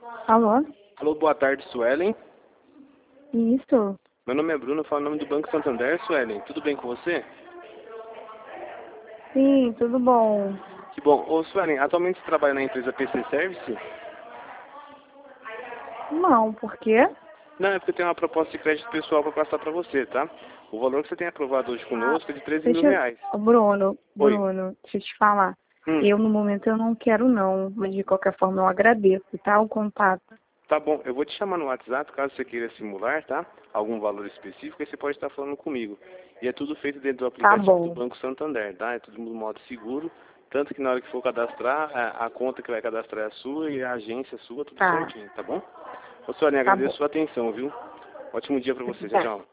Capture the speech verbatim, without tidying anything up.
Alô? Alô, boa tarde, Suelen. Isso? Meu nome é Bruno, eu falo em nome do Banco Santander, Suelen. Tudo bem com você? Sim, tudo bom. Que bom. Ô, Suelen, atualmente você trabalha na empresa P C Service? Não, por quê? Não, é porque eu tenho uma proposta de crédito pessoal para passar para você, tá? O valor que você tem aprovado hoje Ah, conosco é de treze mil deixa... reais. Ô, Bruno, Oi. Bruno, deixa eu te falar. Hum, Eu, no momento, eu não quero não, mas de qualquer forma eu agradeço, tá? O contato. tá bom, eu vou te chamar no WhatsApp caso você queira simular, tá? Algum valor específico, aí você pode estar falando comigo. E é tudo feito dentro do Tá aplicativo do bom. Banco Santander, tá? É tudo no modo seguro. Tanto que na hora que for cadastrar, a, a conta que vai cadastrar é a sua e a agência é sua, tudo Tá, certinho, tá bom? Ô, Suelen, tá agradeço a bom. sua atenção, viu? Ótimo dia para você. Tchau, Tá. tchau.